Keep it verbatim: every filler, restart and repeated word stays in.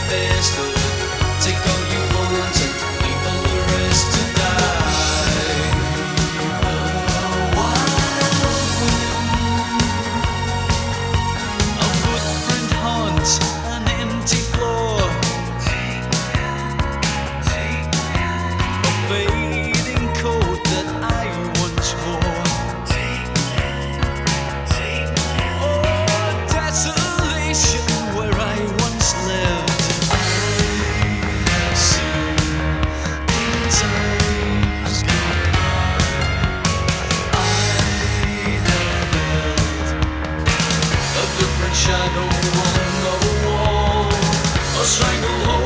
best of it. Take all you want and leave all the rest to die. A wild wind, a footprint haunts an empty floor. A fading coat that I once wore. Oh, desolation where I once lived. I have seen in times gone by. I have felt a different shadow on the wall, a stranglehold.